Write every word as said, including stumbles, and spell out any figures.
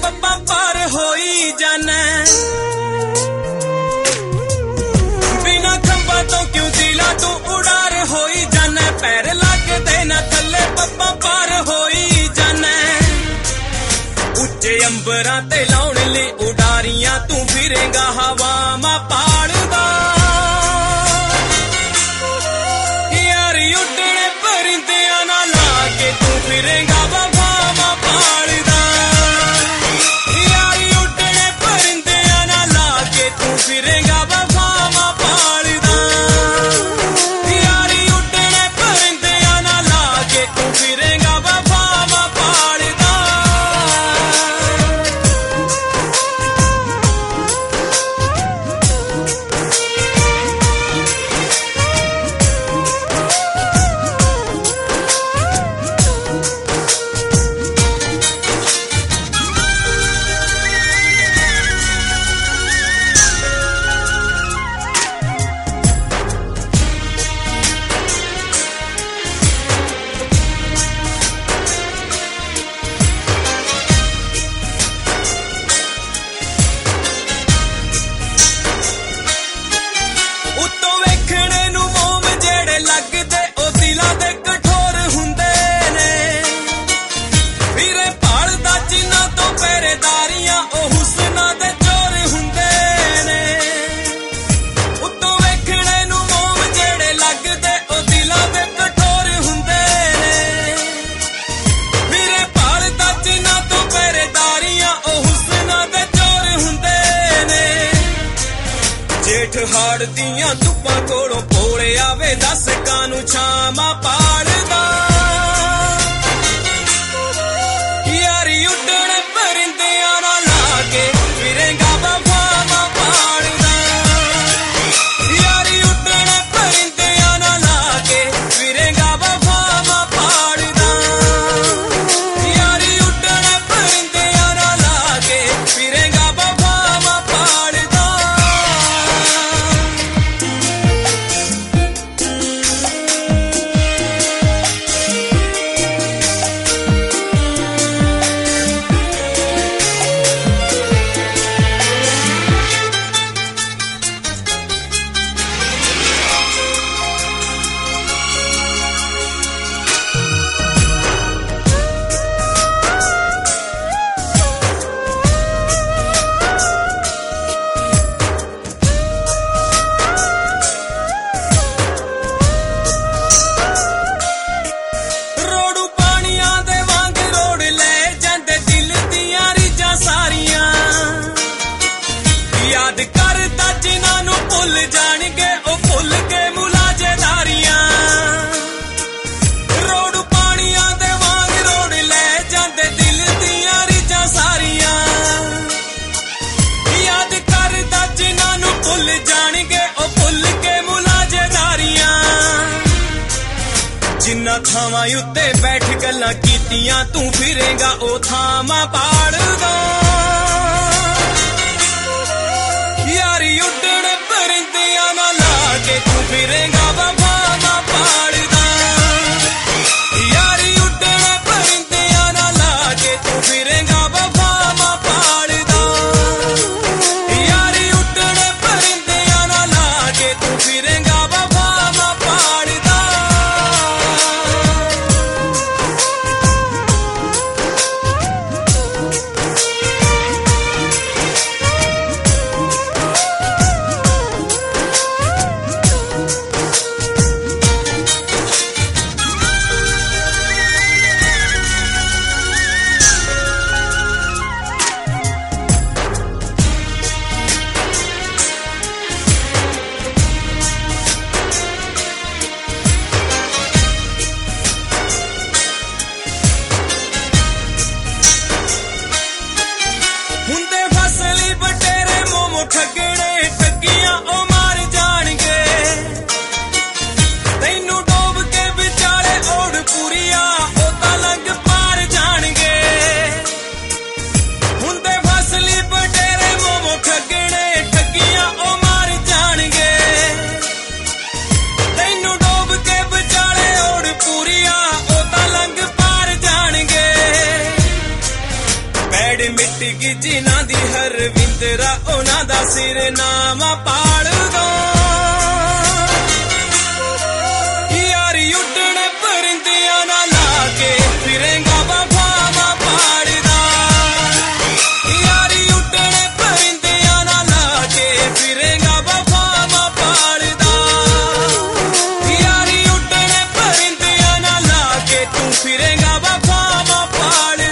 पप्पा पार होई जाना बिना खंबा तो क्यों दिला तू उड़ार होई जाना पैर लग देना थले पप्पा पार होई जाना उच्चे अंबरां ते लाउण ले उडारियां तू फिरेगा हवा मा पाड़दा यारी उड्डणे परिंदियां ना लाके तू फिरेगा वफा मा पाड़दा यारी उड्डणे परिंदियां ना लाके तू फिरेगा वफा मा पाड़दा यारी उड्डणे परिंदियां ना लाके तू फिरेगा वफा मा पाड़दा हाड़ दियां धुप्पां कोलों भोले आवे दस कानू छामा पाड़दा यारी उड्डण परिंदियां ना लाके फिरेगा वफा मा पाड़दा यारी उड्डण परिंदियां ना लाके फिरेगा वफा मा पाड़दा यारी उड्डण परिंदियां ना लाके फिरेगा वफा मा पाड़दा याद करता जिन्हां नूं भुल जाणगे ओ भुल के मुलाजेदारियां रोड पाणियां दे वांग रोड ले जांदे दिल दियां रीझां सारियां याद करता जिन्हां नूं भुल जाणगे ओ भुल के मुलाजेदारियां जिन्हां थावां उत्ते बैठ गल्लां कीतियां तू फिरेगा ओ थावां पाड़दा यारी उड्डण परिंदियां ना लाके तू फिरेगा वफा मा पाड़दा यारी उड्डण परिंदियां ना लाके तू फिरेगा वफा मा पाड़दा यारी उड्डण परिंदियां ना लाके तू फिरेगा वफा मा पाड़दा ਟਿੱਗੀ ਜਿਨ੍ਹਾਂ ਦੀ ਹਰਵਿੰਦਰਾ ਉਹਨਾਂ ਦਾ ਸਿਰ ਨਾਮਾ ਪਾੜ ਦੋ ਯਾਰੀ ਉੱਡਣੇ ਪਰਿੰਦਿਆਂ ਨਾਲ ਲਾ ਕੇ ਫਿਰੇਂਗਾ ਵਫਾਵਾਂ ਪਾੜਦਾ ਯਾਰੀ ਉੱਡਣੇ ਪਰਿੰਦਿਆਂ ਨਾਲ ਲਾ ਕੇ ਫਿਰੇਂਗਾ ਵਫਾਵਾਂ ਪਾੜਦਾ ਯਾਰੀ ਉੱਡਣੇ ਪਰਿੰਦਿਆਂ ਨਾਲ ਲਾ ਕੇ ਤੂੰ ਫਿਰੇਂਗਾ ਵਫਾਵਾਂ ਪਾੜ